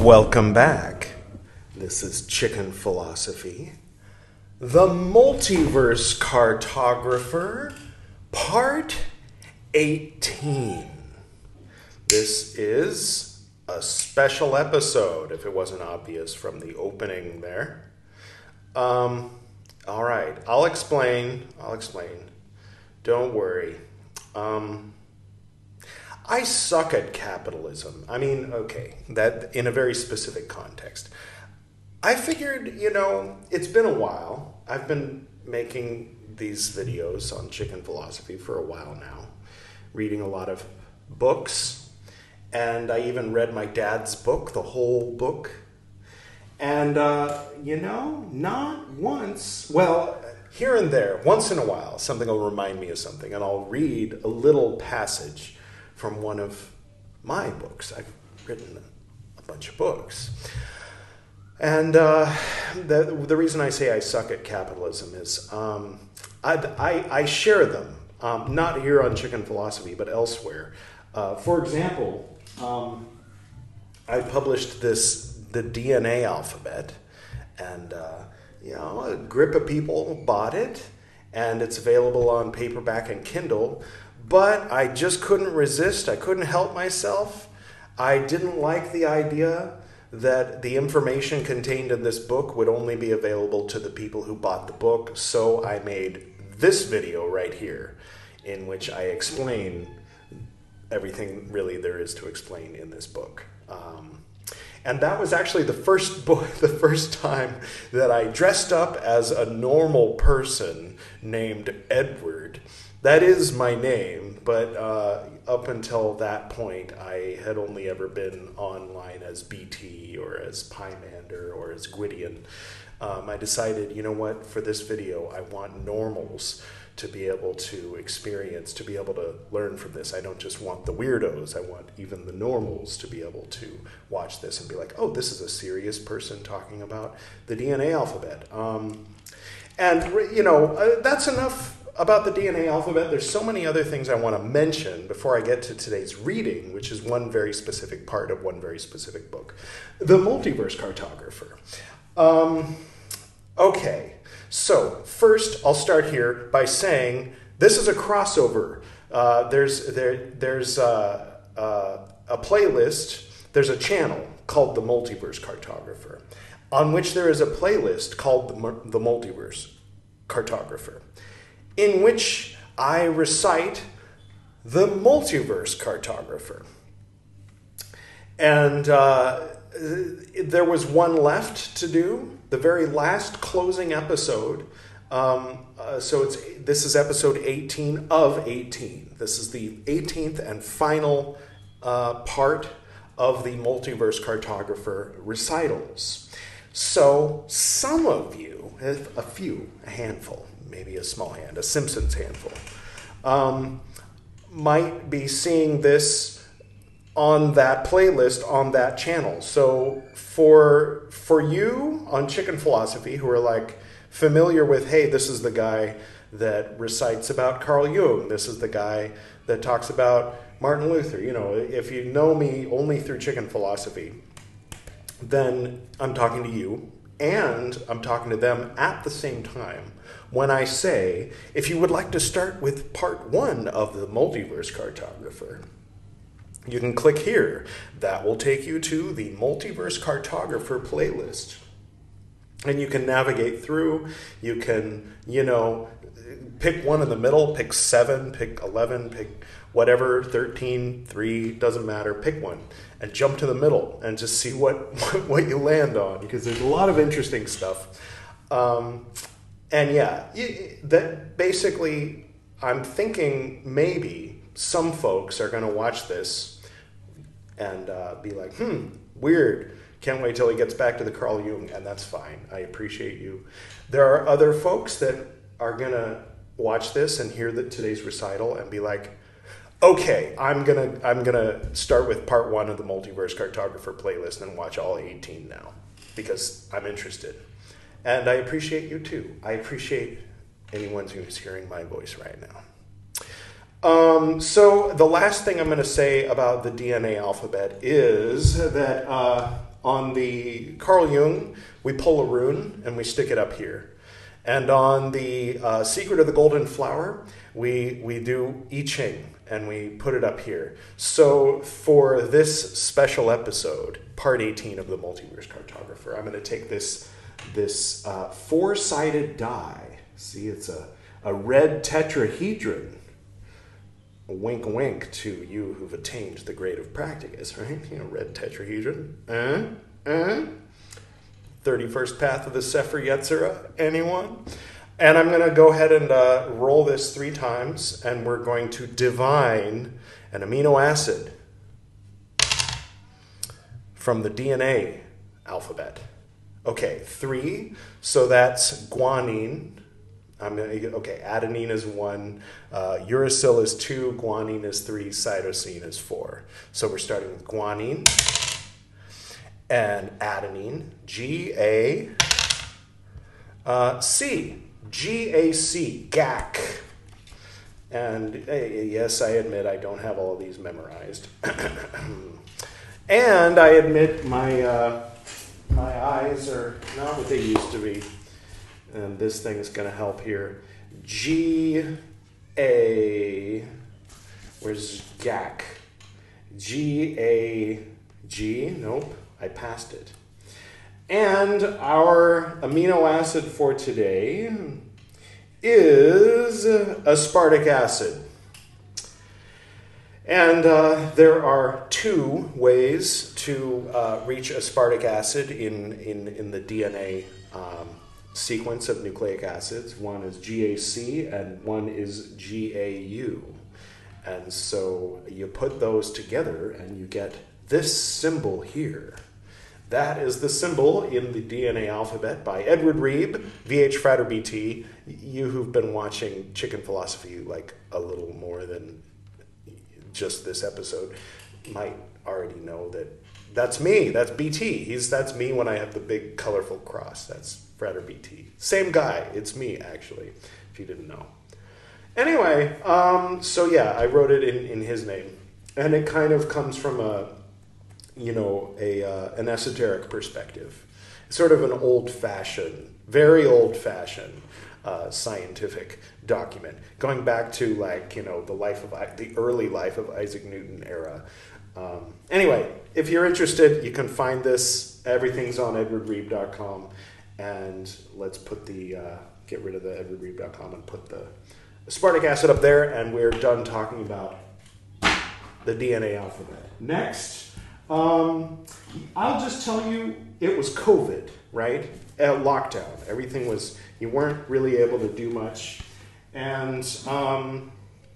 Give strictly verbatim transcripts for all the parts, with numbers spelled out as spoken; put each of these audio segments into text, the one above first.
Welcome back. This is Chicken Philosophy, the Multiverse Cartographer, Part eighteen. This is a special episode, if it wasn't obvious from the opening there. Um, all right, I'll explain. I'll explain. Don't worry. Um... I suck at capitalism. I mean, okay, that in a very specific context. I figured, you know, it's been a while. I've been making these videos on chicken philosophy for a while now, reading a lot of books, and I even read my dad's book, the whole book. And, uh, you know, not once, well, here and there, once in a while, something will remind me of something, and I'll read a little passage from one of my books. I've written a bunch of books. And uh, the, the reason I say I suck at capitalism is um, I, I, I share them, um, not here on Chicken Philosophy, but elsewhere. Uh, for example, um, I published this, the D N A alphabet, and uh, you know, a grip of people bought it, and it's available on paperback and Kindle. But I just couldn't resist. I couldn't help myself. I didn't like the idea that the information contained in this book would only be available to the people who bought the book. So I made this video right here in which I explain everything really there is to explain in this book. Um, and that was actually the first book, the first time that I dressed up as a normal person named Edward. That is my name, but uh, up until that point, I had only ever been online as B T or as Pymander or as Gwydion. Um, I decided, you know what, for this video, I want normals to be able to experience, to be able to learn from this. I don't just want the weirdos, I want even the normals to be able to watch this and be like, oh, this is a serious person talking about the D N A alphabet. Um, and, you know, uh, that's enough about the D N A alphabet. There's so many other things I want to mention before I get to today's reading, which is one very specific part of one very specific book, The Multiverse Cartographer. Um, okay, so first I'll start here by saying this is a crossover. Uh, there's there there's uh, uh, a playlist. There's a channel called The Multiverse Cartographer, on which there is a playlist called The, the Multiverse Cartographer, in which I recite the Multiverse Cartographer. And uh, there was one left to do, the very last closing episode. Um, uh, so it's this is episode eighteen of eighteen. This is the eighteenth and final uh, part of the Multiverse Cartographer recitals. So some of you, a few, a handful, maybe a small hand, a Simpsons handful, um, might be seeing this on that playlist, on that channel. So for for you on Chicken Philosophy who are like familiar with, hey, this is the guy that recites about Carl Jung, this is the guy that talks about Martin Luther, you know, if you know me only through Chicken Philosophy, then I'm talking to you, and I'm talking to them at the same time when I say, if you would like to start with part one of the Multiverse Cartographer, you can click here. That will take you to the Multiverse Cartographer playlist. And you can navigate through. You can, you know, pick one in the middle, pick seven, pick eleven, pick whatever, thirteen, three, doesn't matter. Pick one and jump to the middle and just see what, what you land on, because there's a lot of interesting stuff. Um, and yeah, that basically, I'm thinking maybe some folks are going to watch this and uh, be like, hmm, weird. Can't wait till he gets back to the Carl Jung, and that's fine. I appreciate you. There are other folks that are going to watch this and hear the, today's recital and be like, okay, I'm gonna I'm gonna start with part one of the Multiverse Cartographer playlist and watch all eighteen now because I'm interested. And I appreciate you too. I appreciate anyone who's hearing my voice right now. Um, so the last thing I'm going to say about the D N A alphabet is that uh, on the Carl Jung, we pull a rune and we stick it up here. And on the uh, Secret of the Golden Flower, we, we do I Ching and we put it up here. So for this special episode, part eighteen of the Multiverse Cartographer, I'm going to take this, this uh, four-sided die. See, it's a, a red tetrahedron. A wink, wink to you who've attained the grade of practicus, right? You know, red tetrahedron. Uh, uh. thirty-first path of the Sefer Yetzirah. Anyone? And I'm going to go ahead and uh, roll this three times, and we're going to divine an amino acid from the D N A alphabet. Okay, three. So that's guanine. I'm gonna, okay, adenine is one, uh, uracil is two, guanine is three, cytosine is four. So we're starting with guanine and adenine, G A uh, C, G A C, G A C. And uh, yes, I admit I don't have all of these memorized. And I admit my uh, my eyes are not what they used to be. And this thing is going to help here. G A, where's G A C? G A G, nope, I passed it. And our amino acid for today is aspartic acid. And uh, there are two ways to uh, reach aspartic acid in, in, in the D N A um, sequence of nucleic acids. One is G A C and one is G A U. And so you put those together and you get this symbol here. That is the symbol in the D N A alphabet by Edward Reeb, V H Frater B T. You who've been watching Chicken Philosophy like a little more than just this episode might already know that that's me. That's B T. He's that's me when I have the big colorful cross. That's Frater B T. Same guy. It's me, actually, if you didn't know. Anyway, um, so yeah, I wrote it in, in his name. And it kind of comes from a, you know, a uh, an esoteric perspective. Sort of an old-fashioned, very old-fashioned uh, scientific document. Going back to, like, you know, the life of, the early life of Isaac Newton era. Um, anyway, if you're interested, you can find this. Everything's on edward reeb dot com. And let's put the, uh, get rid of the edward reeb dot com and put the aspartic acid up there, and we're done talking about the D N A alphabet. Next, um, I'll just tell you, it was COVID, right? Uh, lockdown. Everything was, you weren't really able to do much. And um,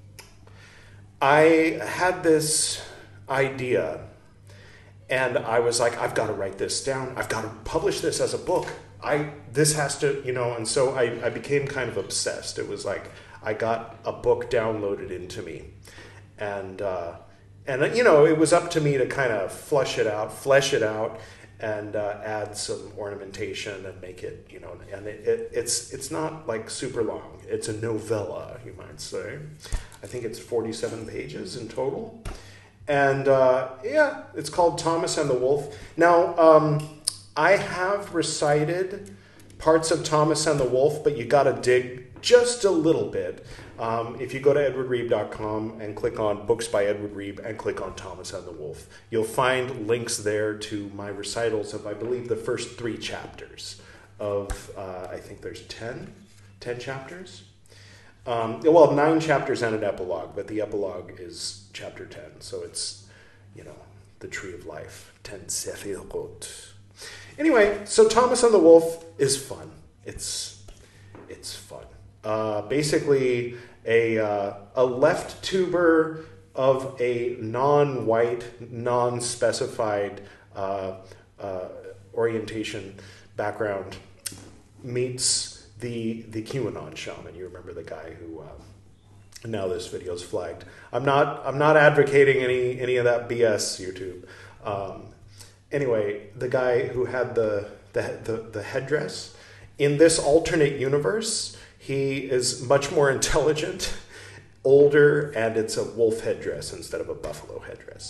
I had this idea, and I was like, I've got to write this down. I've got to publish this as a book. I this has to, you know, and so I, I became kind of obsessed. It was like I got a book downloaded into me. And, uh, and you know, it was up to me to kind of flush it out, flesh it out, and uh, add some ornamentation and make it, you know, and it, it, it's it's not like super long. It's a novella, you might say. I think it's forty-seven pages in total. And uh, yeah, it's called Thomas and the Wolf. Now, um, I have recited parts of Thomas and the Wolf, but you got to dig just a little bit. Um, if you go to edward reeb dot com and click on Books by Edward Reeb and click on Thomas and the Wolf, you'll find links there to my recitals of, I believe, the first three chapters of, uh, I think there's ten, ten chapters. Um, well, nine chapters and an epilogue, but the epilogue is chapter ten, so it's, you know, the Tree of Life, ten Sefirot. Anyway, so Thomas and the Wolf is fun. It's it's fun. Uh, basically, a uh, a left tuber of a non-white, non-specified uh, uh, orientation background meets the the QAnon shaman. You remember the guy who. Uh, now this video's flagged. I'm not I'm not advocating any any of that B S, YouTube. Um, Anyway, the guy who had the, the the the headdress, in this alternate universe, he is much more intelligent, older, and it's a wolf headdress instead of a buffalo headdress.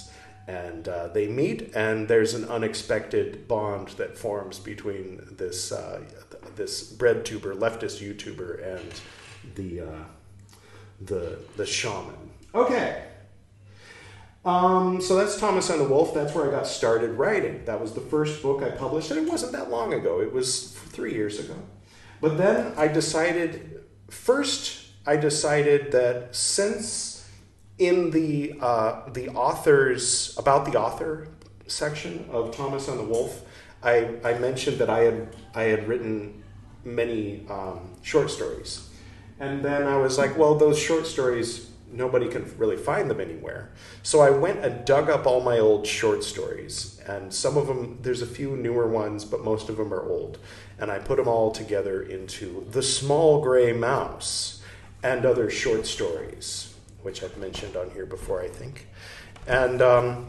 And uh, they meet, and there's an unexpected bond that forms between this uh, this bread tuber, leftist YouTuber, and the uh, the the shaman. Okay. Um, so that's Thomas and the Wolf. That's where I got started writing. That was the first book I published, and it wasn't that long ago. It was three years ago. But then I decided, first I decided that since in the uh, the authors, about the author section of Thomas and the Wolf, I, I mentioned that I had I had written many um, short stories. And then I was like, well, those short stories, nobody can really find them anywhere. So I went and dug up all my old short stories. And some of them, there's a few newer ones, but most of them are old. And I put them all together into The Small Gray Mouse and Other Short Stories, which I've mentioned on here before, I think. And um,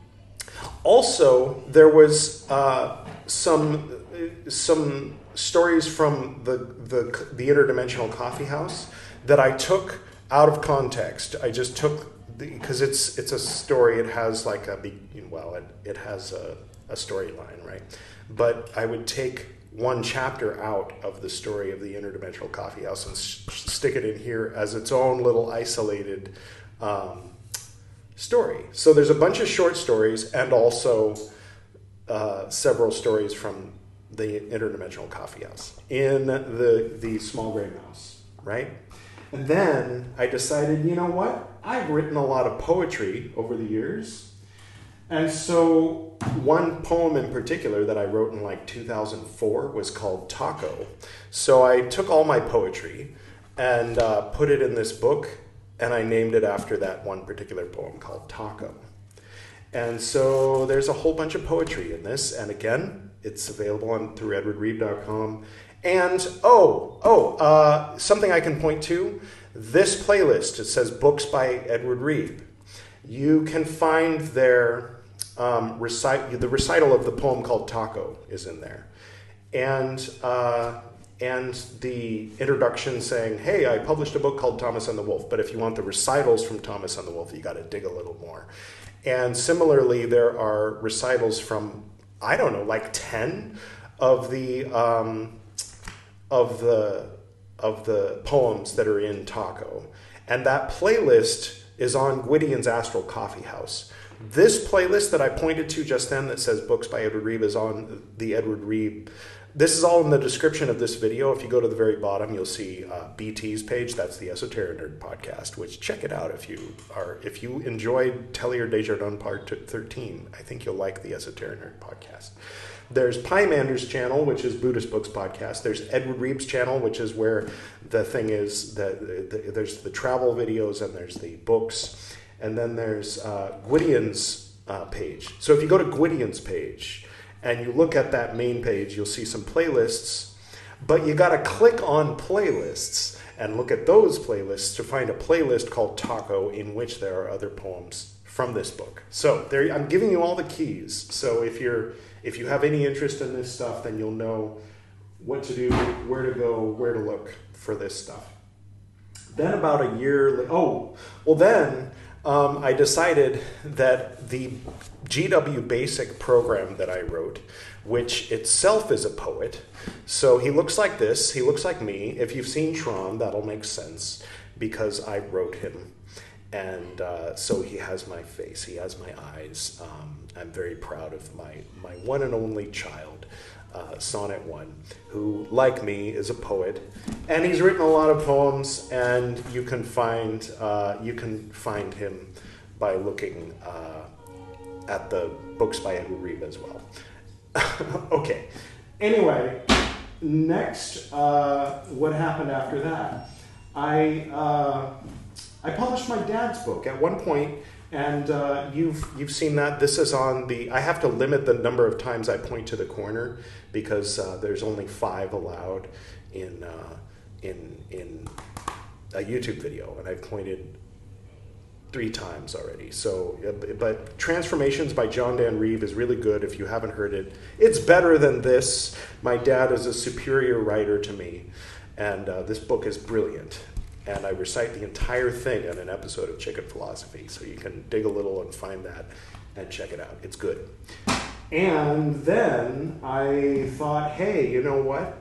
also, there was uh, some some stories from the, the the Interdimensional Coffee House that I took out of context. I just took, because it's it's a story. It has like a, well, it, it has a, a storyline, right? But I would take one chapter out of the story of the Interdimensional Coffee House and s- stick it in here as its own little isolated um, story. So there's a bunch of short stories and also uh, several stories from the Interdimensional Coffee House in the the Small Gray Mouse, right? And then I decided, you know what? I've written a lot of poetry over the years. And so one poem in particular that I wrote in like two thousand four was called Taco. So I took all my poetry and uh, put it in this book, and I named it after that one particular poem called Taco. And so there's a whole bunch of poetry in this. And again, it's available on through edward reeb dot com. And, oh, oh, uh, something I can point to, this playlist, it says Books by Edward Reeb. You can find their, um, recite, the recital of the poem called Taco is in there. And, uh, and the introduction saying, hey, I published a book called Thomas and the Wolf, but if you want the recitals from Thomas and the Wolf, you got to dig a little more. And similarly, there are recitals from, I don't know, like ten of the... Um, of the of the poems that are in Taco. And that playlist is on Gwydion's Astral Coffee House. This playlist that I pointed to just then that says Books by Edward Reeb is on the Edward Reeb. This is all in the description of this video. If you go to the very bottom, you'll see uh, B T's page. That's the Esoteric Nerd Podcast, which check it out if you are if you enjoyed Tellier Desjardins Part thirteen. I think you'll like the Esoteric Nerd Podcast. There's Pymander's channel, which is Buddhist Books Podcast. There's Edward Reeb's channel, which is where the thing is, the, the, there's the travel videos and there's the books. And then there's uh, Gwydion's uh, page. So if you go to Gwydion's page and you look at that main page, you'll see some playlists. But you got to click on playlists and look at those playlists to find a playlist called Taco in which there are other poems from this book. So there, I'm giving you all the keys. So if you're If you have any interest in this stuff, then you'll know what to do, where to go, where to look for this stuff. Then about a year, oh, well then um, I decided that the G W Basic program that I wrote, which itself is a poet, so he looks like this, he looks like me. If you've seen Tron, that'll make sense because I wrote him. And uh, so he has my face, he has my eyes. Um, I'm very proud of my, my one and only child, uh, Sonnet One, who, like me, is a poet. And he's written a lot of poems, and you can find uh, you can find him by looking uh, at the Books by Edward Reeb as well. Okay. Anyway, next, uh, what happened after that? I... Uh, I published my dad's book at one point, and uh, you've you've seen that. This is on the. I have to limit the number of times I point to the corner because uh, there's only five allowed in uh, in in a YouTube video, and I've pointed three times already. So, but Transformations by John Dan Reeb is really good. If you haven't heard it, it's better than this. My dad is a superior writer to me, and uh, this book is brilliant. And I recite the entire thing in an episode of Chicken Philosophy, so you can dig a little and find that and check it out. It's good. And then I thought, hey, you know what?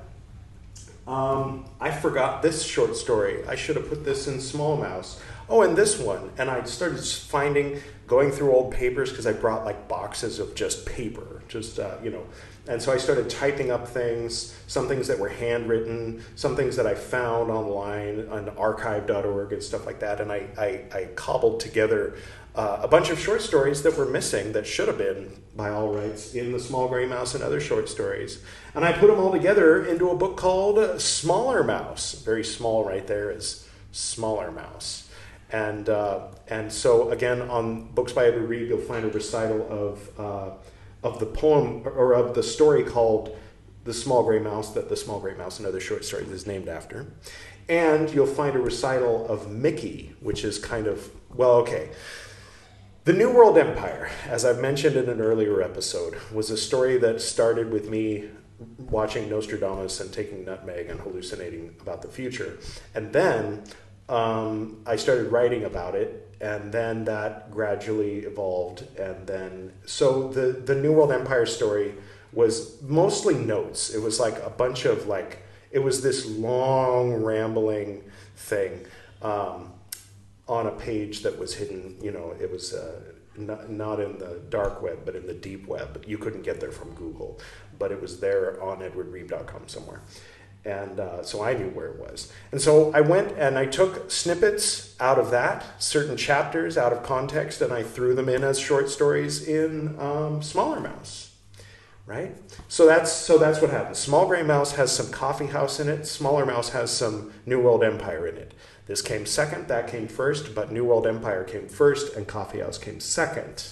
Um, I forgot this short story. I should have put this in Small Mouse. Oh, and this one. And I started finding, going through old papers, because I brought like boxes of just paper, just, uh, you know. And so I started typing up things, some things that were handwritten, some things that I found online on archive dot org and stuff like that. And I, I, I cobbled together uh, a bunch of short stories that were missing that should have been, by all rights, in The Small Gray Mouse and Other Short Stories. And I put them all together into a book called Smaller Mouse. Very small right there is Smaller Mouse. And uh, and so, again, on Books by Edward Reed, you'll find a recital of uh, of the poem, or of the story called The Small Gray Mouse, that The Small Gray Mouse and Other Short Stories is named after. And you'll find a recital of Mickey, which is kind of, well, okay. The New World Empire, as I've mentioned in an earlier episode, was a story that started with me watching Nostradamus and taking nutmeg and hallucinating about the future. And then um, I started writing about it, and then that gradually evolved. And then, so the, the New World Empire story was mostly notes. It was like a bunch of like, it was this long rambling thing. Um, on a page that was hidden, you know, it was uh, not, not in the dark web, but in the deep web. You couldn't get there from Google, but it was there on edward reed dot com somewhere. And uh, so I knew where it was. And so I went and I took snippets out of that, certain chapters out of context, and I threw them in as short stories in um, Smaller Mouse, right? So that's so that's what happened. Small Gray Mouse has some coffee house in it. Smaller Mouse has some New World Empire in it. This came second, that came first, but New World Empire came first, and Coffee House came second.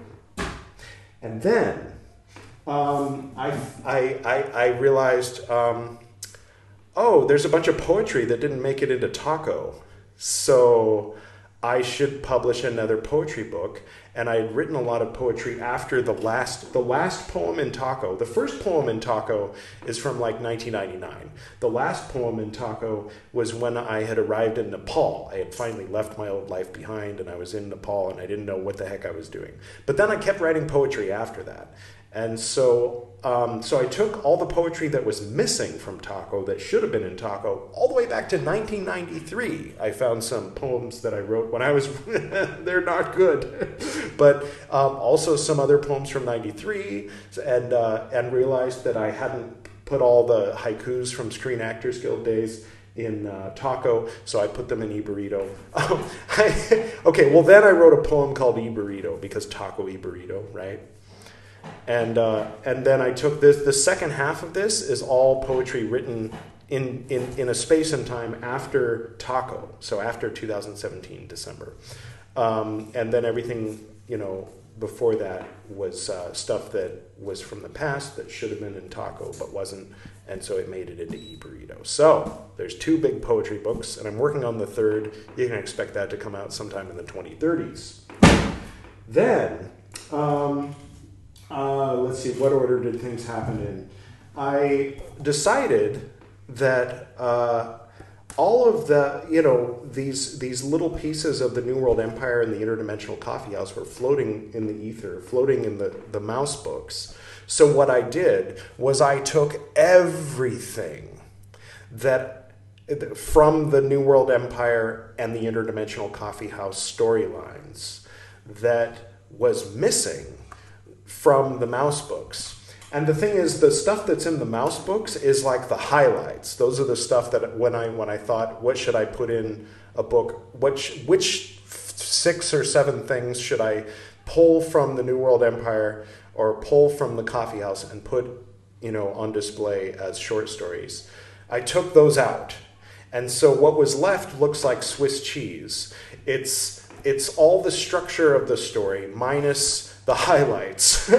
And then um, I, I, I, I realized, um, oh, there's a bunch of poetry that didn't make it into Taco, so I should publish another poetry book. And I had written a lot of poetry after the last, the last poem in Taco. The first poem in Taco is from like nineteen ninety-nine. The last poem in Taco was when I had arrived in Nepal. I had finally left my old life behind, and I was in Nepal, and I didn't know what the heck I was doing. But then I kept writing poetry after that. And so um, so I took all the poetry that was missing from Taco, that should have been in Taco, all the way back to nineteen ninety-three. I found some poems that I wrote when I was, they're not good, but um, also some other poems from ninety-three, and, uh, and realized that I hadn't put all the haikus from Screen Actors Guild days in uh, Taco, so I put them in E-Burrito. Um, I, okay, well then I wrote a poem called E-Burrito, because Taco E-Burrito, right? And uh, and then I took this, the second half of this is all poetry written in, in, in a space and time after Taco, so after two thousand seventeen, December. Um, and then everything, you know, before that was uh, stuff that was from the past that should have been in Taco but wasn't, and so it made it into E-Burrito. So there's two big poetry books, and I'm working on the third. You can expect that to come out sometime in the twenty thirties. Then... Um, Uh, let's see, what order did things happen in? I decided that uh, all of the, you know, these these little pieces of the New World Empire and the Interdimensional Coffee House were floating in the ether, floating in the, the mouse books. So what I did was I took everything that from the New World Empire and the Interdimensional Coffee House storylines that was missing from the mouse books. And the thing is, the stuff that's in the mouse books is like the highlights. Those are the stuff that when I when I thought, what should I put in a book? Which which six or seven things should I pull from the New World Empire or pull from the Coffee House and put, you know, on display as short stories? I took those out, and so what was left looks like Swiss cheese. It's it's all the structure of the story minus the highlights.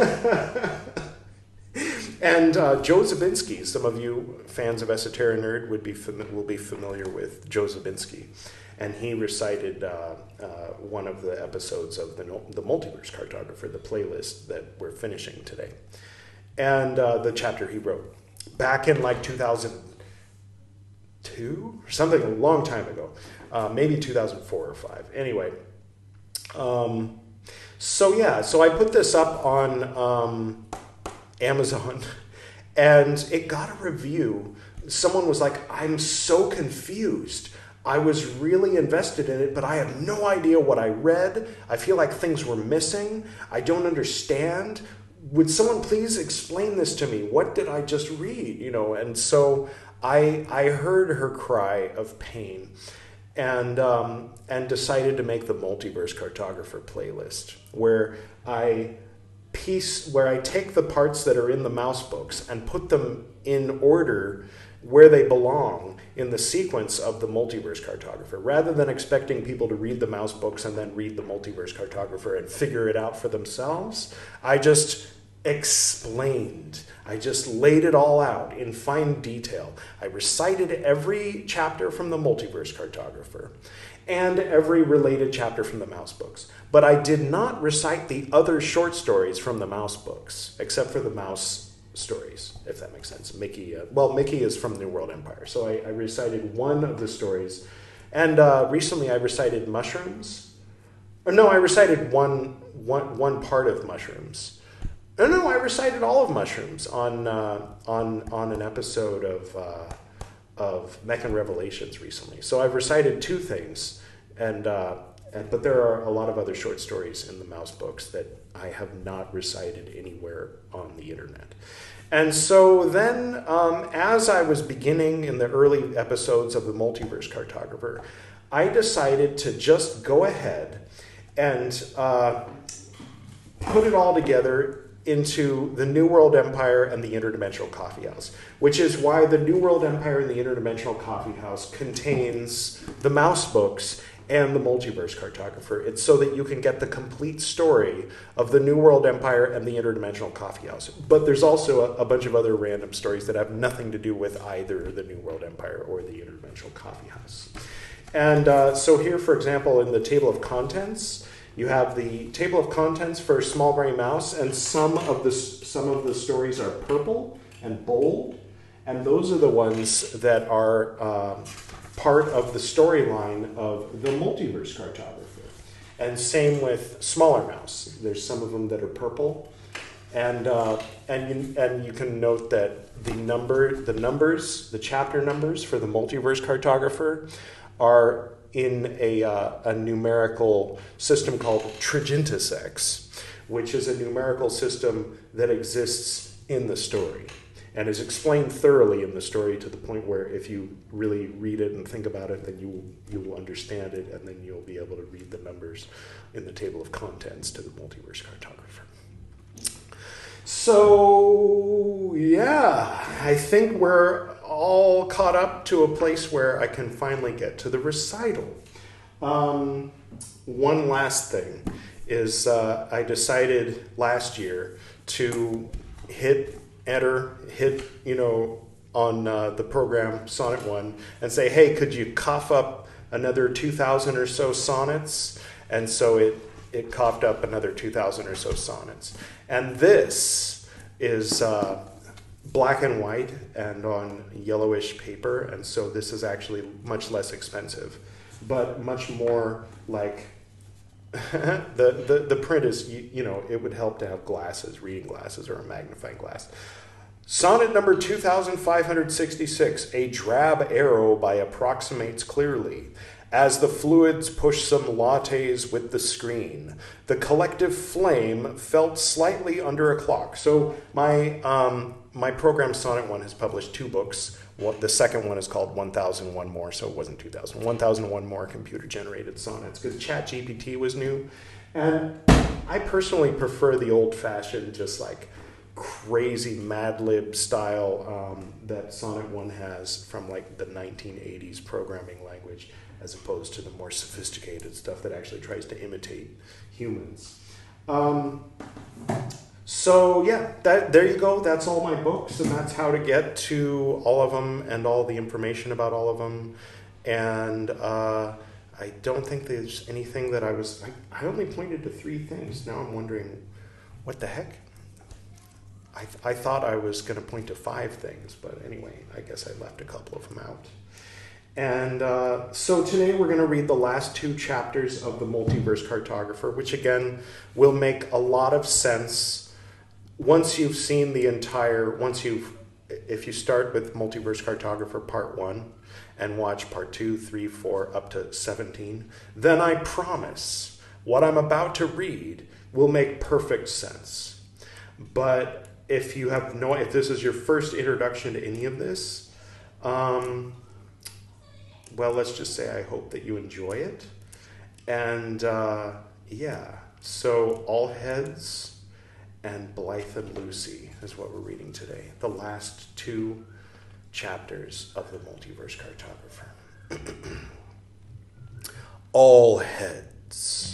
And uh, Joe Zabinski, some of you fans of Esoteric Nerd would be fam- will be familiar with Joe Zabinski. And he recited uh, uh, one of the episodes of the, the Multiverse Cartographer, the playlist that we're finishing today. And uh, the chapter he wrote back in like two thousand two or something, a long time ago, uh, maybe two thousand four or five. Anyway, um, So yeah, so I put this up on um, Amazon, and it got a review. Someone was like, I'm so confused. I was really invested in it, but I have no idea what I read. I feel like things were missing. I don't understand. Would someone please explain this to me? What did I just read? You know, and so I I heard her cry of pain, and um, and decided to make the Multiverse Cartographer playlist, where I piece where I take the parts that are in the mouse books and put them in order where they belong in the sequence of the Multiverse Cartographer, rather than expecting people to read the mouse books and then read the Multiverse Cartographer and figure it out for themselves. I just explained. I just laid it all out in fine detail. I recited every chapter from the Multiverse Cartographer and every related chapter from the mouse books. But I did not recite the other short stories from the mouse books, except for the mouse stories, if that makes sense. Mickey, uh, well, Mickey is from New World Empire, so I, I recited one of the stories. And uh, recently I recited Mushrooms. Or no, I recited one, one, one part of Mushrooms. No, no, I recited all of Mushrooms on uh, on on an episode of uh, of Mechan Revelations recently. So I've recited two things, and uh, and but there are a lot of other short stories in the mouse books that I have not recited anywhere on the internet. And so then, um, as I was beginning in the early episodes of the Multiverse Cartographer, I decided to just go ahead and uh, put it all together into the New World Empire and the Interdimensional Coffee House, which is why the New World Empire and the Interdimensional Coffee House contains the mouse books and the Multiverse Cartographer. It's so that you can get the complete story of the New World Empire and the Interdimensional Coffee House. But there's also a, a bunch of other random stories that have nothing to do with either the New World Empire or the Interdimensional Coffee House. And uh, so here, for example, in the table of contents, you have the table of contents for Small Gray Mouse, and some of the some of the stories are purple and bold, and those are the ones that are um, part of the storyline of the Multiverse Cartographer. And same with Smaller Mouse. There's some of them that are purple, and uh, and you, and you can note that the number the numbers the chapter numbers for the Multiverse Cartographer are in a, uh, a numerical system called Trigintisex, which is a numerical system that exists in the story and is explained thoroughly in the story to the point where if you really read it and think about it, then you, you will understand it, and then you'll be able to read the numbers in the table of contents to the Multiverse Cartographer. So, yeah, I think we're all caught up to a place where I can finally get to the recital. Um, one last thing is uh, I decided last year to hit enter, hit, you know, on uh, the program Sonnet one and say, hey, could you cough up another two thousand or so sonnets? And so it, it coughed up another two thousand or so sonnets. And this is uh, black and white and on yellowish paper, and so this is actually much less expensive, but much more like the, the the print is, you, you know, it would help to have glasses, reading glasses, or a magnifying glass. Sonnet number two thousand five hundred sixty-six, a drab arrow by approximates clearly. As the fluids push some lattes with the screen, the collective flame felt slightly under a clock. So my um, my program Sonnet one has published two books. One, the second one is called one thousand one More, so it wasn't two thousand. one thousand one More computer-generated sonnets, because ChatGPT was new. And I personally prefer the old-fashioned, just like crazy Mad Lib style um, that Sonnet one has from like the nineteen eighties programming language, as opposed to the more sophisticated stuff that actually tries to imitate humans. Um, so yeah, that, there you go. That's all my books, and that's how to get to all of them and all the information about all of them. And uh, I don't think there's anything that I was... I, I only pointed to three things. Now I'm wondering, what the heck? I, th- I thought I was going to point to five things, but anyway, I guess I left a couple of them out. And uh, so today we're going to read the last two chapters of the Multiverse Cartographer, which again will make a lot of sense once you've seen the entire, once you've, if you start with Multiverse Cartographer Part one and watch Part two, three, four, up to seventeen, then I promise what I'm about to read will make perfect sense. But if you have no, if this is your first introduction to any of this, um... well, let's just say I hope that you enjoy it. And uh, yeah, so All Heads and Blythe and Lucy is what we're reading today. The last two chapters of the Multiverse Cartographer. All Heads.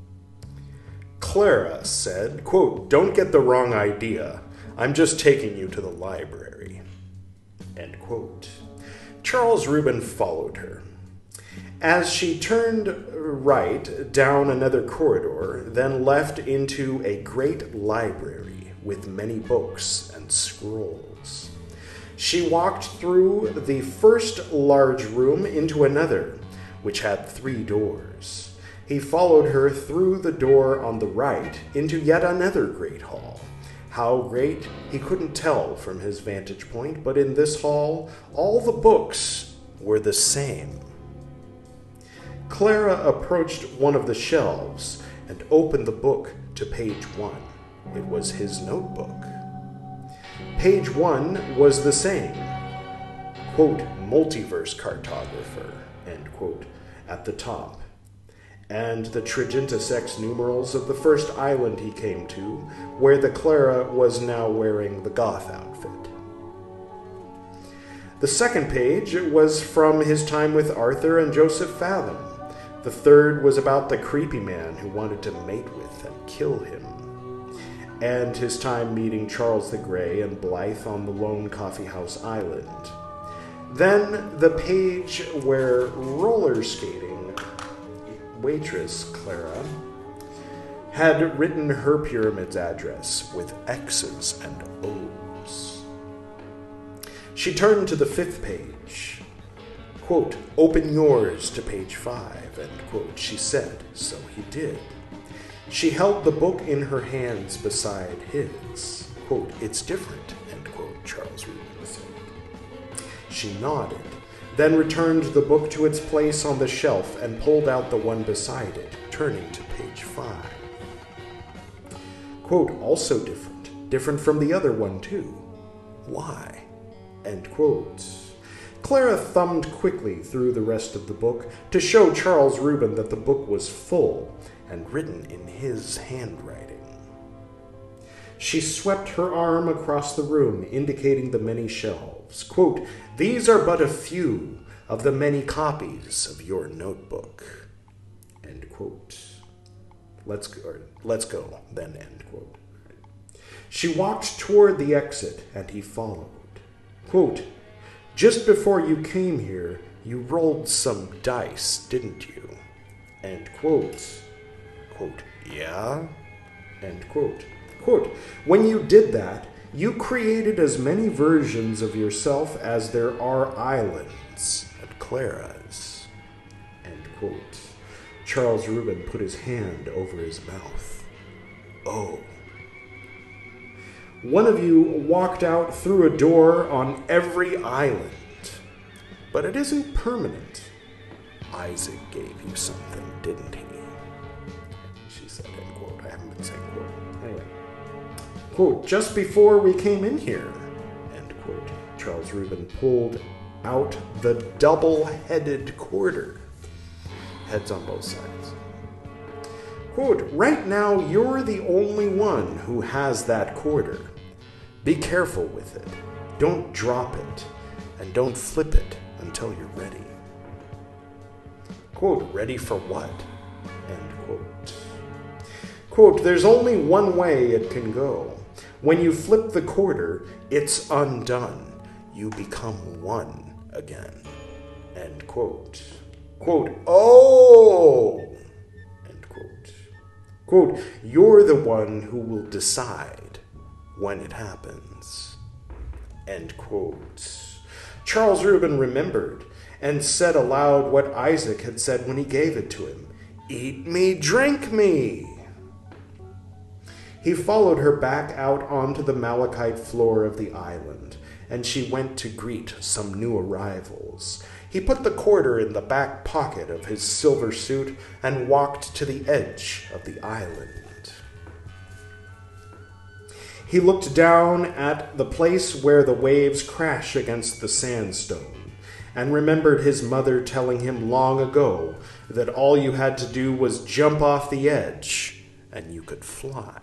Clara said, quote, "Don't get the wrong idea. I'm just taking you to the library." End quote. Charles Reuben followed her. As she turned right down another corridor, then left into a great library with many books and scrolls. She walked through the first large room into another, which had three doors. He followed her through the door on the right into yet another great hall. How great, he couldn't tell from his vantage point, but in this hall, all the books were the same. Clara approached one of the shelves and opened the book to page one. It was his notebook. Page one was the same. Quote, "Multiverse Cartographer," end quote, at the top. And the Triginta-Sex numerals of the first island he came to, where the Clara was now wearing the goth outfit. The second page was from his time with Arthur and Joseph Fathom. The third was about the creepy man who wanted to mate with and kill him, and his time meeting Charles the Grey and Blythe on the lone coffeehouse island. Then the page where roller skating waitress Clara had written her pyramid's address with X's and O's. She turned to the fifth page. Quote, "Open yours to page five," end quote, she said, so he did. She held the book in her hands beside his. Quote, "It's different," end quote, Charles Reuben said. She nodded, then returned the book to its place on the shelf and pulled out the one beside it, turning to page five. Quote, "Also different. Different from the other one, too. Why?" End quote. Clara thumbed quickly through the rest of the book to show Charles Reuben that the book was full and written in his handwriting. She swept her arm across the room, indicating the many shelves. Quote, "These are but a few of the many copies of your notebook." End quote. Let's go, or, let's go, then end quote. She walked toward the exit, and he followed. Quote, "Just before you came here, you rolled some dice, didn't you?" End quote. Quote, "Yeah?" End quote. Quote, "When you did that, you created as many versions of yourself as there are islands at Clara's." End quote. Charles Reuben put his hand over his mouth. "Oh." "One of you walked out through a door on every island, but it isn't permanent. Isaac gave you something, didn't he?" She said, end quote. I haven't been saying quote. Anyway. Quote, "Just before we came in here," end quote, Charles Reuben pulled out the double-headed quarter. Heads on both sides. Quote, "Right now, you're the only one who has that quarter. Be careful with it. Don't drop it, and don't flip it until you're ready." Quote, "Ready for what?" End quote. Quote, "There's only one way it can go. When you flip the quarter, it's undone. You become one again." End quote. Quote, "Oh!" End quote. Quote, "You're the one who will decide when it happens." End quote. Charles Reuben remembered, and said aloud what Isaac had said when he gave it to him. "Eat me, drink me." He followed her back out onto the malachite floor of the island, and she went to greet some new arrivals. He put the quarter in the back pocket of his silver suit and walked to the edge of the island. He looked down at the place where the waves crash against the sandstone and remembered his mother telling him long ago that all you had to do was jump off the edge and you could fly.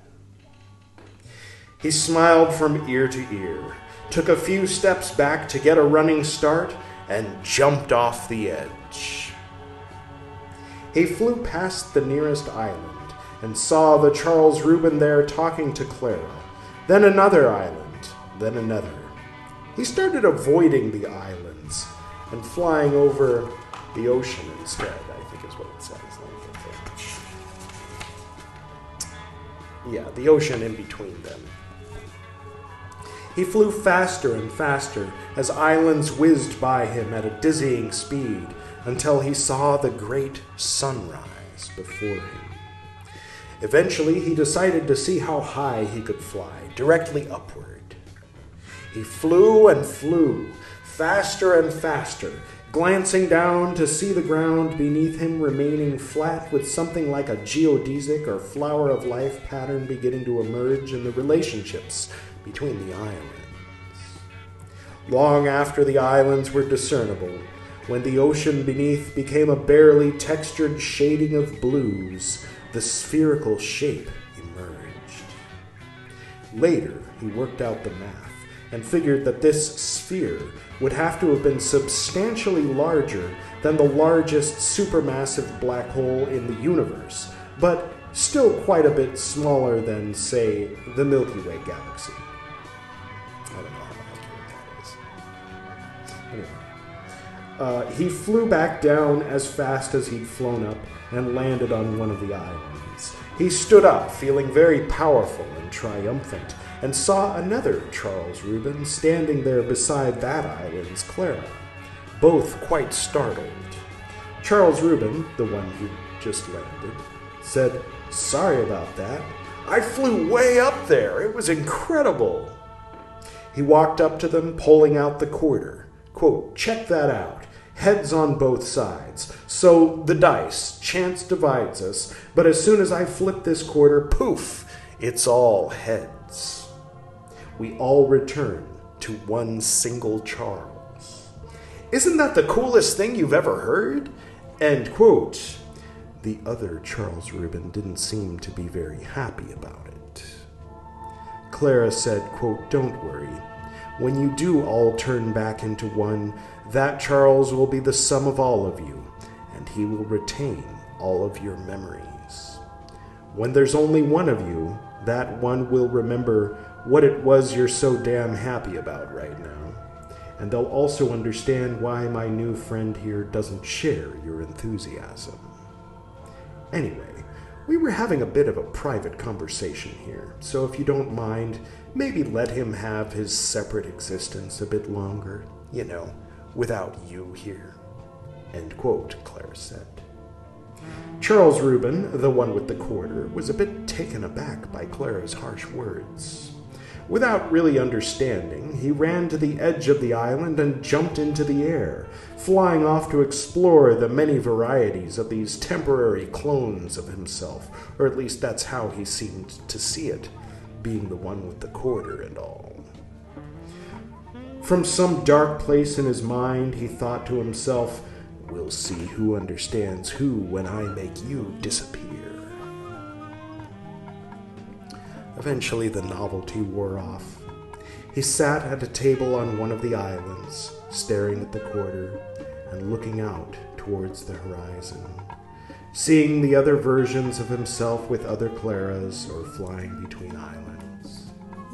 He smiled from ear to ear, took a few steps back to get a running start, and jumped off the edge. He flew past the nearest island and saw the Charles Reuben there talking to Clara, then another island, then another. He started avoiding the islands and flying over the ocean instead, I think is what it says. Yeah, the ocean in between them. He flew faster and faster as islands whizzed by him at a dizzying speed until he saw the great sunrise before him. Eventually, he decided to see how high he could fly, directly upward. He flew and flew, faster and faster, glancing down to see the ground beneath him remaining flat with something like a geodesic or flower of life pattern beginning to emerge in the relationships between the islands. Long after the islands were discernible, when the ocean beneath became a barely textured shading of blues, the spherical shape emerged. Later, he worked out the math and figured that this sphere would have to have been substantially larger than the largest supermassive black hole in the universe, but still quite a bit smaller than, say, the Milky Way galaxy. I don't know how accurate that is. Anyway. Uh, he flew back down as fast as he'd flown up and landed on one of the islands. He stood up, feeling very powerful and triumphant, and saw another Charles Reuben standing there beside that island's Clara, both quite startled. Charles Reuben, the one who just landed, said, "Sorry about that. I flew way up there. It was incredible." He walked up to them, pulling out the quarter. Quote, "Check that out. Heads on both sides. So the dice, chance divides us, but as soon as I flip this quarter, poof, it's all heads. We all return to one single Charles. Isn't that the coolest thing you've ever heard?" End quote. The other Charles Reuben didn't seem to be very happy about it. Clara said, quote, "Don't worry. When you do all turn back into one, that Charles will be the sum of all of you, and he will retain all of your memories. When there's only one of you, that one will remember what it was you're so damn happy about right now, and they'll also understand why my new friend here doesn't share your enthusiasm. Anyway, we were having a bit of a private conversation here, so if you don't mind, maybe let him have his separate existence a bit longer, you know, without you here." End quote, Claire said. Charles Reuben, the one with the quarter, was a bit taken aback by Clara's harsh words. Without really understanding, he ran to the edge of the island and jumped into the air, flying off to explore the many varieties of these temporary clones of himself, or at least that's how he seemed to see it, being the one with the quarter and all. From some dark place in his mind, he thought to himself, "We'll see who understands who when I make you disappear." Eventually the novelty wore off. He sat at a table on one of the islands, staring at the quarter and looking out towards the horizon, seeing the other versions of himself with other Claras or flying between islands.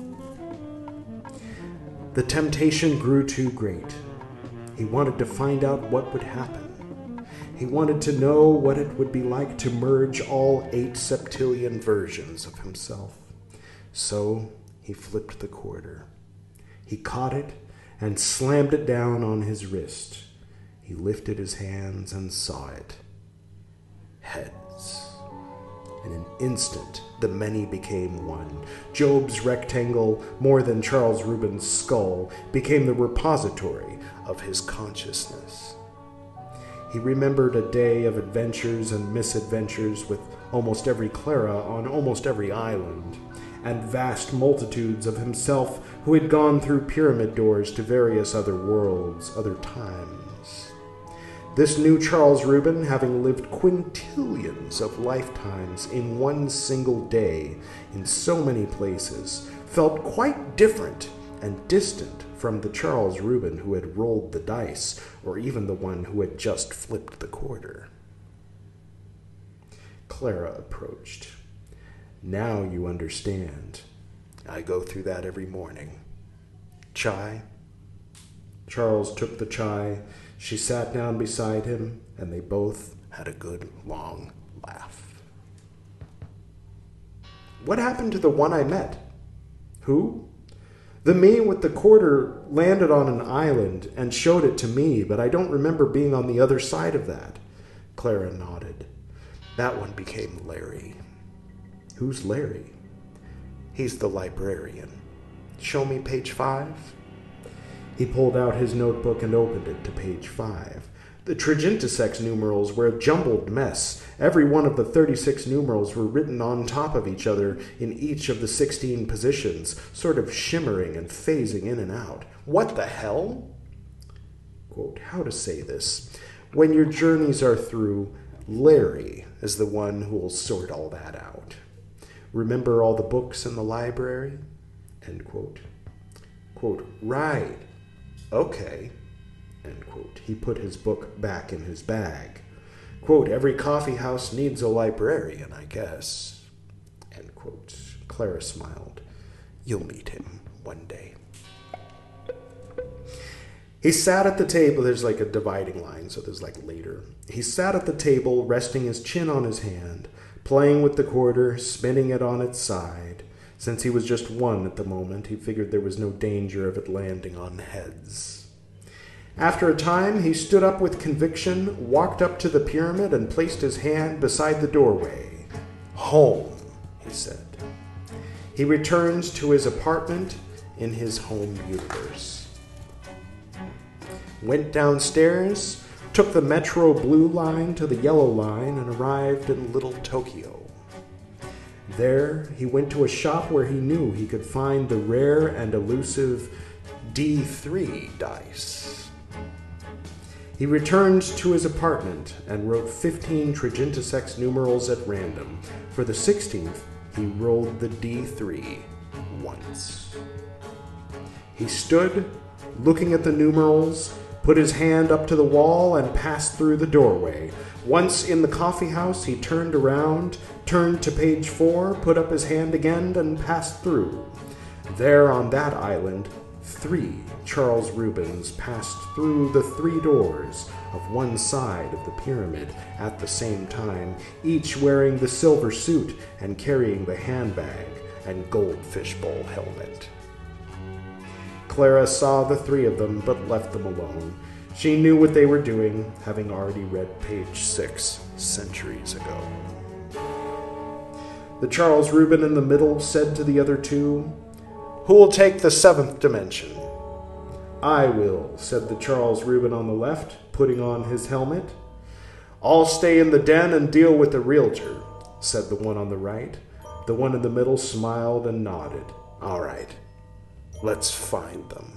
The temptation grew too great. He wanted to find out what would happen. He wanted to know what it would be like to merge all eight septillion versions of himself. So he flipped the quarter. He caught it and slammed it down on his wrist. He He lifted his hands and saw it. Heads. In an instant, the many became one. Job's rectangle, more than Charles Rubin's skull, became the repository of his consciousness. He remembered a day of adventures and misadventures with almost every Clara on almost every island, and vast multitudes of himself who had gone through pyramid doors to various other worlds, other times. This new Charles Rubin, having lived quintillions of lifetimes in one single day in so many places, felt quite different and distant from the Charles Rubin who had rolled the dice, or even the one who had just flipped the quarter. Clara approached. Now you understand. I go through that every morning. Chai? Charles took the chai. She sat down beside him, and they both had a good, long laugh. What happened to the one I met? Who? The me with the quarter landed on an island and showed it to me, but I don't remember being on the other side of that. Clara nodded. That one became Larry. Who's Larry? He's the librarian. Show me page five. He pulled out his notebook and opened it to page five. The Trigintisex numerals were a jumbled mess. Every one of the thirty-six numerals were written on top of each other in each of the sixteen positions, sort of shimmering and phasing in and out. What the hell? Quote, how to say this? When your journeys are through, Larry is the one who will sort all that out. Remember all the books in the library? End quote. Quote, right. Okay. End quote. He put his book back in his bag. Quote, every coffee house needs a librarian, I guess. End quote. Clara smiled. You'll meet him one day. He sat at the table. There's like a dividing line, so there's like later. He sat at the table, resting his chin on his hand, playing with the quarter, spinning it on its side. Since he was just one at the moment, he figured there was no danger of it landing on heads. After a time, he stood up with conviction, walked up to the pyramid, and placed his hand beside the doorway. Home, he said. He returned to his apartment in his home universe. Went downstairs, took the Metro Blue Line to the Yellow Line, and arrived in Little Tokyo. There, he went to a shop where he knew he could find the rare and elusive D three dice. He returned to his apartment and wrote fifteen Trigintisex numerals at random. For the sixteenth, he rolled the D three once. He stood, looking at the numerals, put his hand up to the wall, and passed through the doorway. Once in the coffee house, he turned around, turned to page four, put up his hand again, and passed through. There on that island, three Charles Rubins passed through the three doors of one side of the pyramid at the same time, each wearing the silver suit and carrying the handbag and gold fishbowl helmet. Clara saw the three of them, but left them alone. She knew what they were doing, having already read page six centuries ago. The Charles Rubin in the middle said to the other two, Who will take the seventh dimension? I will, said the Charles Rubin on the left, putting on his helmet. I'll stay in the den and deal with the realtor, said the one on the right. The one in the middle smiled and nodded. All right, let's find them.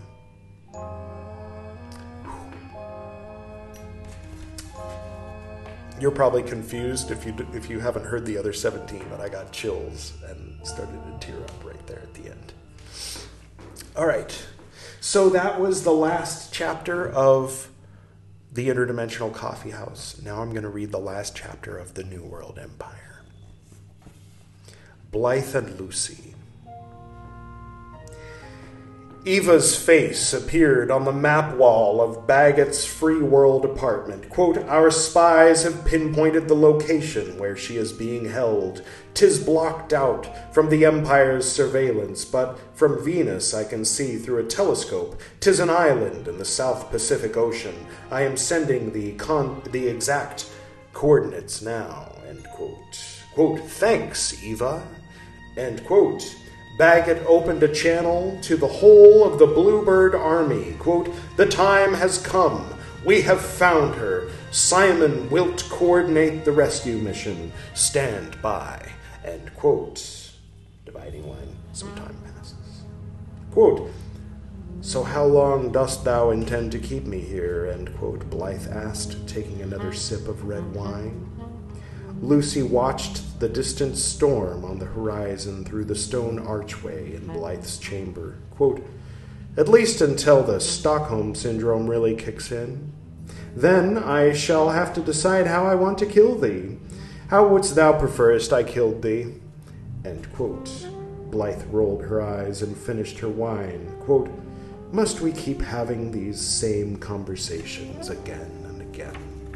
You're probably confused if you if you haven't heard the other seventeen, but I got chills and started to tear up right there at the end. All right, so that was the last chapter of The Interdimensional Coffee House. Now I'm going to read the last chapter of The New World Empire. Blythe and Lucy. Eva's face appeared on the map wall of Baggett's Free World apartment. Quote, our spies have pinpointed the location where she is being held. 'Tis blocked out from the Empire's surveillance, but from Venus I can see through a telescope. 'Tis an island in the South Pacific Ocean. I am sending the con- the exact coordinates now, end quote. Quote, thanks, Eva, end quote. Baggett opened a channel to the whole of the Bluebird Army. Quote, the time has come. We have found her. Simon wilt coordinate the rescue mission. Stand by. End quote. Dividing line. Some time passes. Quote, so how long dost thou intend to keep me here? End quote, Blythe asked, taking another sip of red wine. Lucy watched the distant storm on the horizon through the stone archway in Blythe's chamber. Quote, at least until the Stockholm Syndrome really kicks in. Then I shall have to decide how I want to kill thee. How wouldst thou preferest I killed thee? End quote. Blythe rolled her eyes and finished her wine. Quote, must we keep having these same conversations again and again?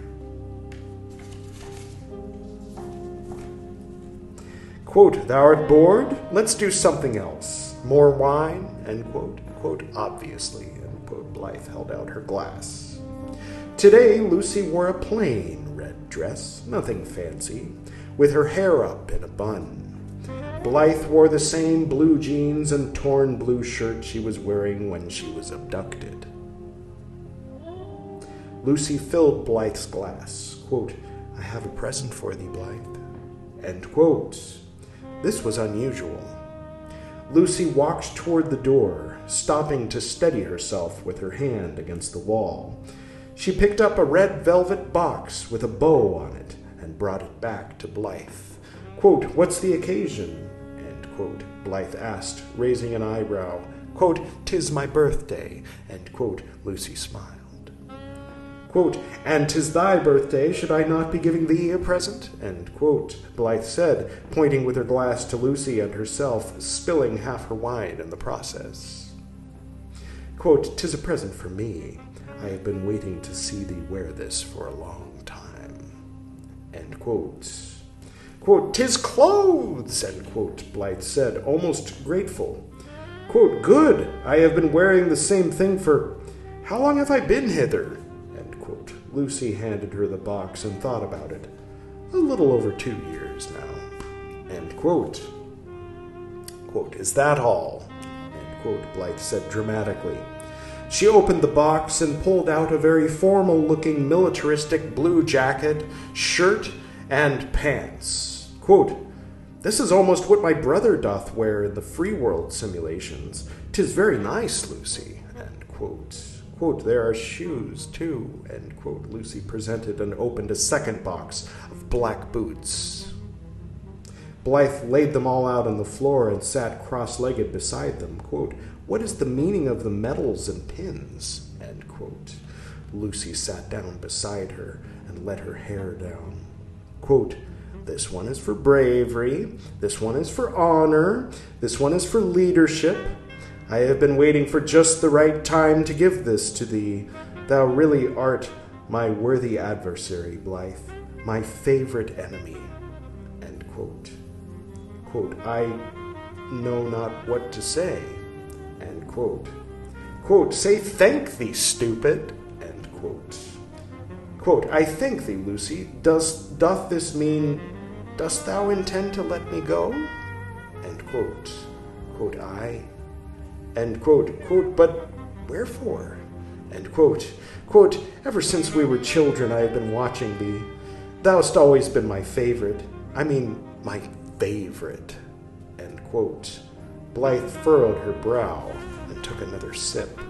Quote, thou art bored? Let's do something else. More wine? End quote. Quote, obviously. End quote. Blythe held out her glass. Today, Lucy wore a plain red dress, nothing fancy, with her hair up in a bun. Blythe wore the same blue jeans and torn blue shirt she was wearing when she was abducted. Lucy filled Blythe's glass. Quote, I have a present for thee, Blythe. End quote. This was unusual. Lucy walked toward the door, stopping to steady herself with her hand against the wall. She picked up a red velvet box with a bow on it and brought it back to Blythe. Quote, what's the occasion? End quote, Blythe asked, raising an eyebrow. Quote, 'tis my birthday. End quote, Lucy smiled. Quote, and 'tis thy birthday, should I not be giving thee a present? End quote, Blythe said, pointing with her glass to Lucy and herself, spilling half her wine in the process. Quote, 'tis a present for me. I have been waiting to see thee wear this for a long time. End quote. Quote, 'tis clothes, end quote, Blythe said, almost grateful. Quote, good, I have been wearing the same thing for... How long have I been hither? Lucy handed her the box and thought about it. A little over two years now. End quote. Quote, is that all? End quote, Blythe said dramatically. She opened the box and pulled out a very formal-looking militaristic blue jacket, shirt, and pants. Quote, this is almost what my brother doth wear in the free world simulations. 'Tis very nice, Lucy. End quote. Quote, there are shoes, too, end quote. Lucy presented and opened a second box of black boots. Blythe laid them all out on the floor and sat cross-legged beside them. Quote, what is the meaning of the medals and pins? End quote. Lucy sat down beside her and let her hair down. Quote, this one is for bravery, this one is for honor, this one is for leadership. I have been waiting for just the right time to give this to thee. Thou really art my worthy adversary, Blythe, my favorite enemy. End quote. Quote, I know not what to say. End quote. Quote, say thank thee, stupid. End quote. Quote, I thank thee, Lucy. Does, doth this mean, dost thou intend to let me go? End quote. Quote, I... End quote, quote, but wherefore? End quote, quote, ever since we were children I have been watching thee. Thou hast always been my favorite. I mean, my favorite. End quote. Blythe furrowed her brow and took another sip.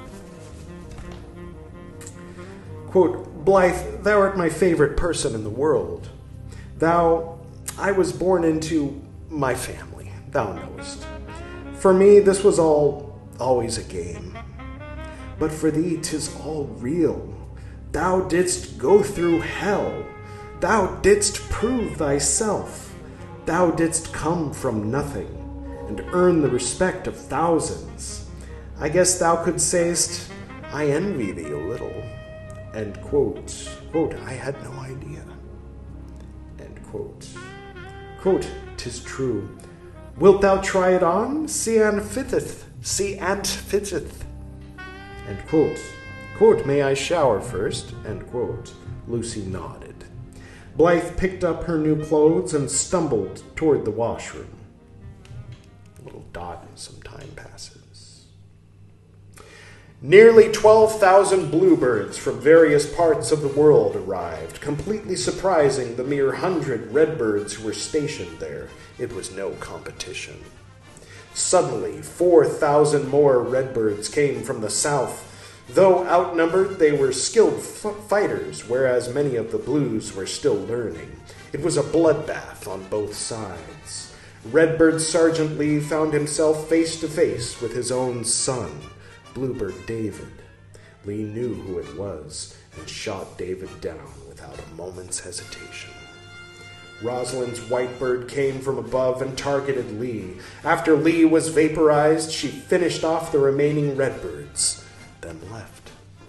Quote, Blythe, thou art my favorite person in the world. Thou, I was born into my family, thou knowest. For me, this was all always a game. But for thee, 'tis all real. Thou didst go through hell. Thou didst prove thyself. Thou didst come from nothing and earn the respect of thousands. I guess thou could say'st, I envy thee a little. End quote. Quote, I had no idea. End quote. Quote, 'tis true. Wilt thou try it on? See and fitteth. See and fitteth. End quote. Quote, may I shower first? End quote. Lucy nodded. Blythe picked up her new clothes and stumbled toward the washroom. A little dot and some time passes. Nearly twelve thousand bluebirds from various parts of the world arrived, completely surprising the mere hundred redbirds who were stationed there. It was no competition. Suddenly, four thousand more redbirds came from the south. Though outnumbered, they were skilled f- fighters, whereas many of the blues were still learning. It was a bloodbath on both sides. Redbird Sergeant Lee found himself face to face with his own son, Bluebird David. Lee knew who it was and shot David down without a moment's hesitation. Rosalind's Whitebird came from above and targeted Lee. After Lee was vaporized, she finished off the remaining redbirds, then left.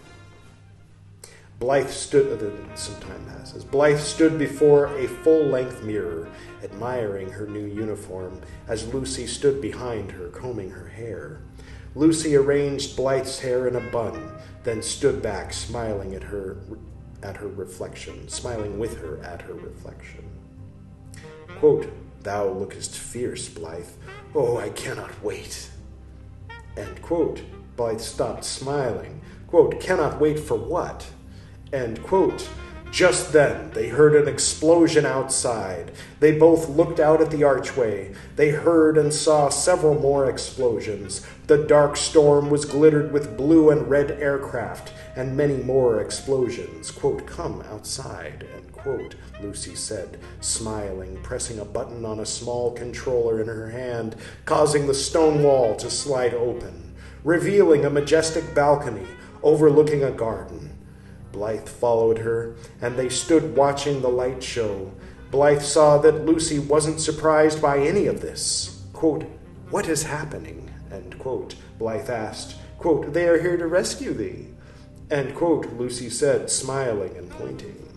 Blythe stood, uh, some time passes. Blythe stood before a full-length mirror, admiring her new uniform, as Lucy stood behind her, combing her hair. Lucy arranged Blythe's hair in a bun, then stood back, smiling at her at her reflection, smiling with her at her reflection. Quote, thou lookest fierce, Blythe. Oh, I cannot wait. End quote. Blythe stopped smiling. Quote, cannot wait for what? End quote. Just then, they heard an explosion outside. They both looked out at the archway. They heard and saw several more explosions. The dark storm was glittered with blue and red aircraft, and many more explosions. Quote, come outside, end quote, Lucy said, smiling, pressing a button on a small controller in her hand, causing the stone wall to slide open, revealing a majestic balcony overlooking a garden. Blythe followed her, and they stood watching the light show. Blythe saw that Lucy wasn't surprised by any of this. Quote, what is happening? End quote. Blythe asked. Quote, they are here to rescue thee. End quote, Lucy said, smiling and pointing.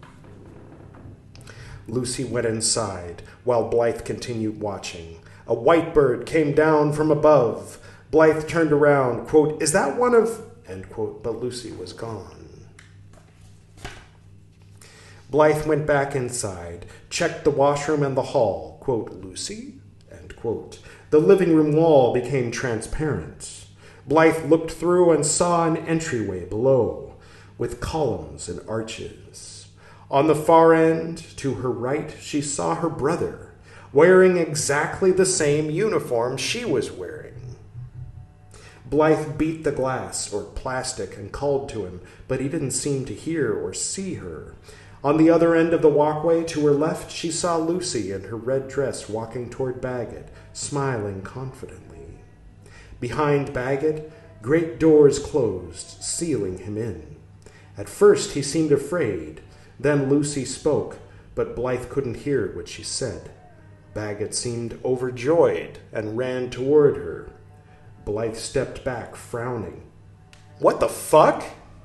Lucy went inside, while Blythe continued watching. A white bird came down from above. Blythe turned around. Quote, is that one of... End quote, but Lucy was gone. Blythe went back inside, checked the washroom and the hall. Quote, Lucy? End quote. The living room wall became transparent. Blythe looked through and saw an entryway below, with columns and arches. On the far end, to her right, she saw her brother, wearing exactly the same uniform she was wearing. Blythe beat the glass, or plastic, and called to him, but he didn't seem to hear or see her. On the other end of the walkway to her left, she saw Lucy in her red dress walking toward Baggett, smiling confidently. Behind Baggett, great doors closed, sealing him in. At first he seemed afraid. Then Lucy spoke, but Blythe couldn't hear what she said. Baggett seemed overjoyed and ran toward her. Blythe stepped back, frowning. What the fuck?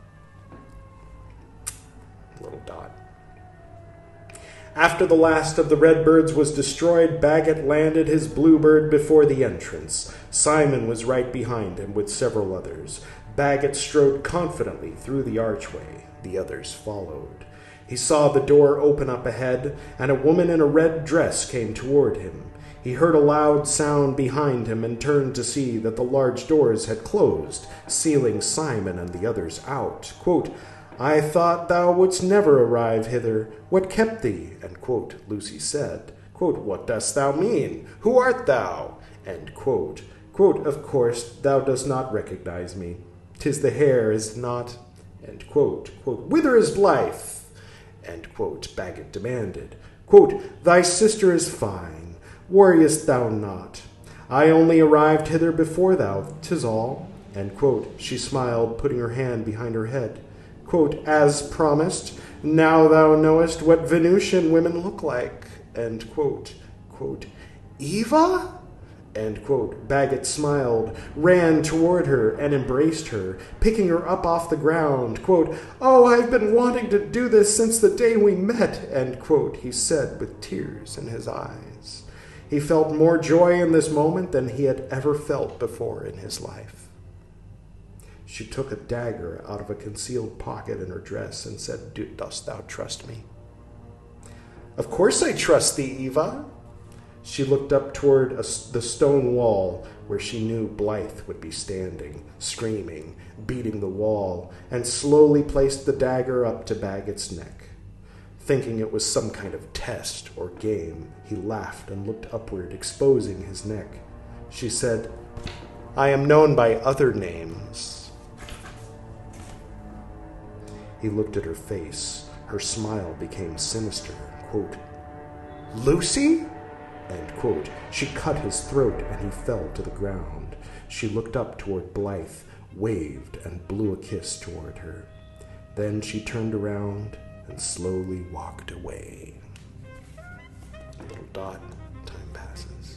Little dot. After the last of the redbirds was destroyed, Baggett landed his bluebird before the entrance. Simon was right behind him with several others. Baggett strode confidently through the archway. The others followed. He saw the door open up ahead, and a woman in a red dress came toward him. He heard a loud sound behind him and turned to see that the large doors had closed, sealing Simon and the others out. Quote, I thought thou wouldst never arrive hither. What kept thee? End quote, Lucy said. Quote, what dost thou mean? Who art thou? End quote. Quote, of course, thou dost not recognize me. 'Tis the hair, is not? End quote. Quote, whither is Blythe? End quote, Baggett demanded. Quote, thy sister is fine. Worriest thou not? I only arrived hither before thou, 'tis all. End quote. She smiled, putting her hand behind her head. Quote, as promised, now thou knowest what Venusian women look like. End quote. Quote, Eva? End quote. Bagot smiled, ran toward her, and embraced her, picking her up off the ground. Quote, "Oh, I've been wanting to do this since the day we met," end quote, he said with tears in his eyes. He felt more joy in this moment than he had ever felt before in his life. She took a dagger out of a concealed pocket in her dress and said, "Dost thou trust me?" "Of course I trust thee, Eva." She looked up toward a, the stone wall where she knew Blythe would be standing, screaming, beating the wall, and slowly placed the dagger up to Bagot's neck. Thinking it was some kind of test or game, he laughed and looked upward, exposing his neck. She said, "I am known by other names." He looked at her face. Her smile became sinister. Quote, "Lucy?" End quote. She cut his throat and he fell to the ground. She looked up toward Blythe, waved, and blew a kiss toward her. Then she turned around and slowly walked away. A little dot, time passes.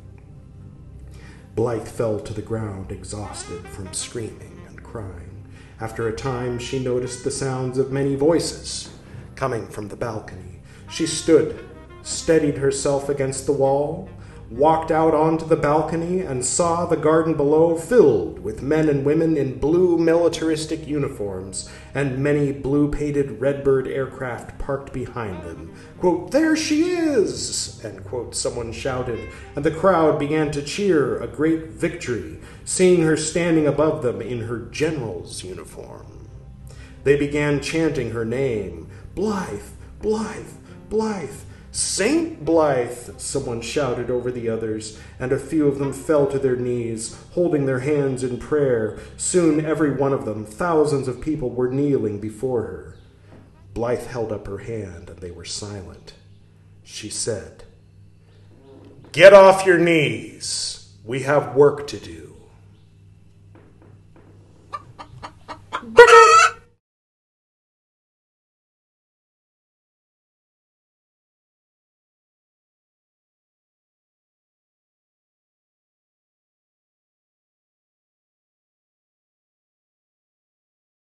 Blythe fell to the ground, exhausted from screaming and crying. After a time, she noticed the sounds of many voices coming from the balcony. She stood, steadied herself against the wall, walked out onto the balcony, and saw the garden below filled with men and women in blue militaristic uniforms, and many blue-painted Redbird aircraft parked behind them. Quote, "There she is!" End quote, someone shouted, and the crowd began to cheer a great victory, seeing her standing above them in her general's uniform. They began chanting her name, "Blythe, Blythe, Blythe, Saint Blythe," someone shouted over the others, and a few of them fell to their knees, holding their hands in prayer. Soon every one of them, thousands of people, were kneeling before her. Blythe held up her hand, and they were silent. She said, "Get off your knees. We have work to do."